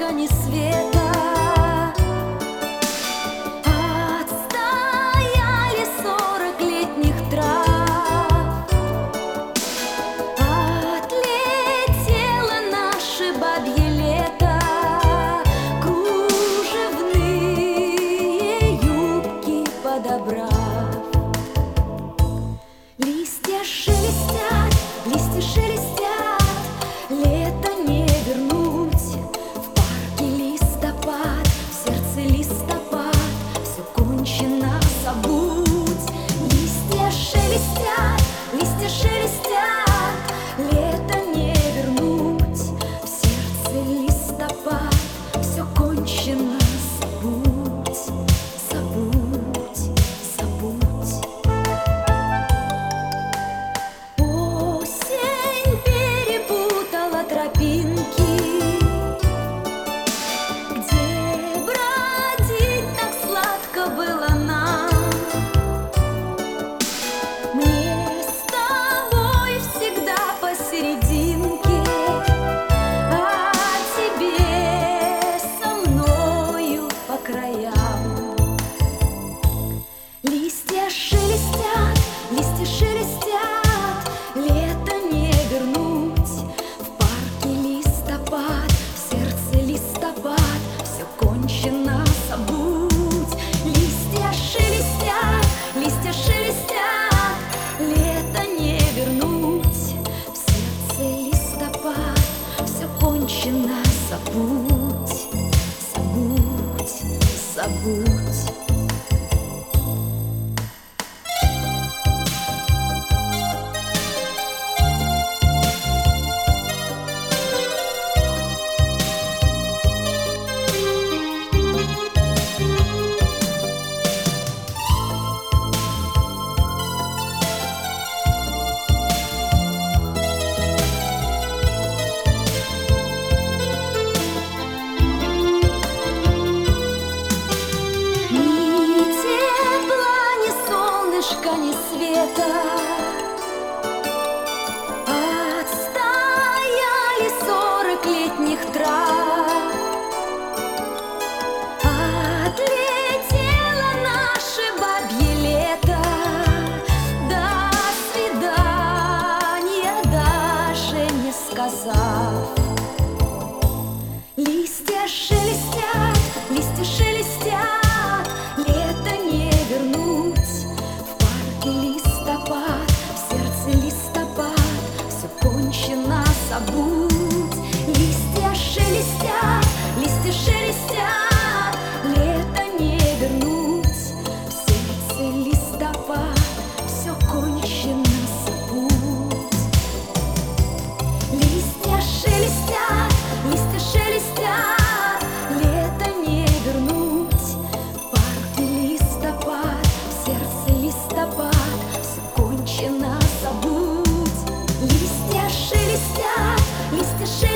солнышка, ни света. Отстояли 40 летних трав. Отлетело наше бабье лето, кружевные юбки подобрав. Листья шелестят, лето не вернуть. В парке листопад, в сердце листопад, все кончено, забудь. Листья шелестят, лето не вернуть. В сердце листопад, все кончено, забудь, забудь, забудь. Осень перепутала тропинки, где бродить так сладко было нам. Мне с тобой всегда посерединке, а тебе со мною по краям. Листья шелестят, лето не вернуть. В парке листопад, в сердце листопад, все кончено, забудь. Листья шелестят, лето не вернуть. В сердце листопад, все кончено, забудь, забудь, забудь. Ни света. Отстояли 40 летних трав. Отлетело наше бабье лето. До свидания, даже не сказав. Листья шелестят, лето не вернуть. Листопад, в сердце листопад, все кончено, забудь. Листья шелестят, лето не вернуть. В сердце листопад, все кончено, забудь. Листья шелестят, лето не вернуть. В парке листопад, в сердце листопад, все кончено, забудь. Листья шелестят,